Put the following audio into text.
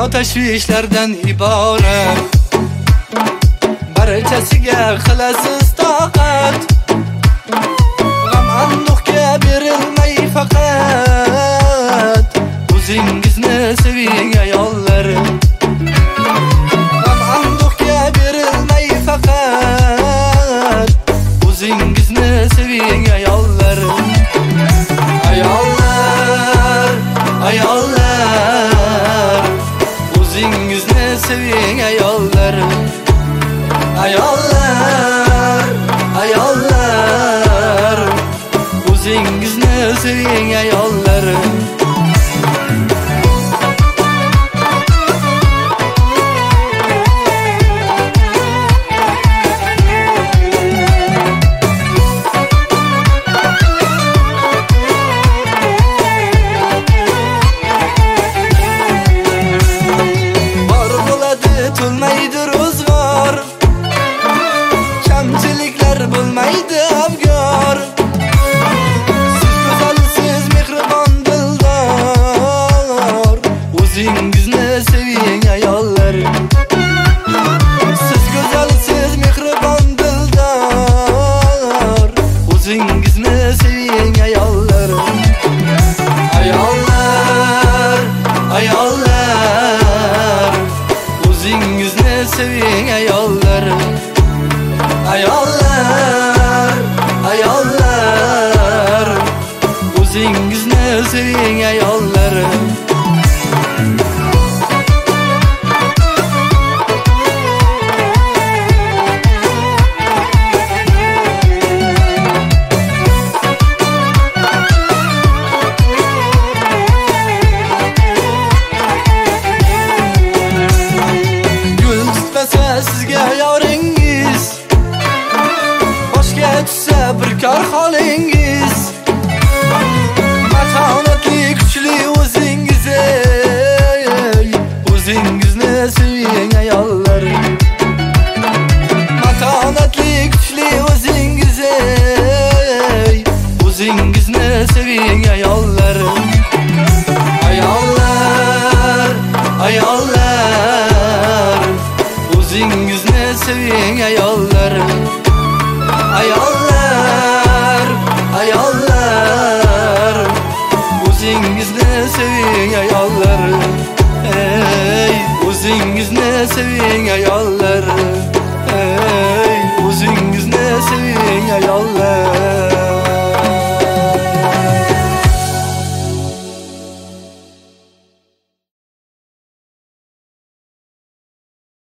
tashvishlardan iborat. Barchasiga qilasiz toqat, g'am anduhga berilmay faqat o'zingizni seving ayollar. G'am anduhga berilmay faqat o'zingizni seving ayollar. Ayollar, ayollar, o'zingizni seving ayollar. Ayollar, ayollar, o'zingizni seving ayollar. Bor bo'ladi, to'lmaydi ro'zg'or, kamchiliklar bo'lmaydi abgor. Siz go'zalsiz, mehribon dildor, o'zingizni seving ayollar. Siz go'zalsiz, mehribon dildor, o'zingizni seving ayollar. Ayollar, ayollar, o'zingizni seving ayollar. Ayollar, ayollar, o'zingizni seving ayollar. Gul tutmasa sizga yoringiz, boshga tushsa bir kor holingiz, matonatli kuchli o'zingiz, o'zingizni seving ayollar. Matonatli kuchli o'zingiz, o'zingizni seving ayollar. Ayollar, ayollar, o'zingizni seving ayollar. Ayollar, ayollar, o'zingizni seving ayollar. Ey, o'zingizni seving ayollar.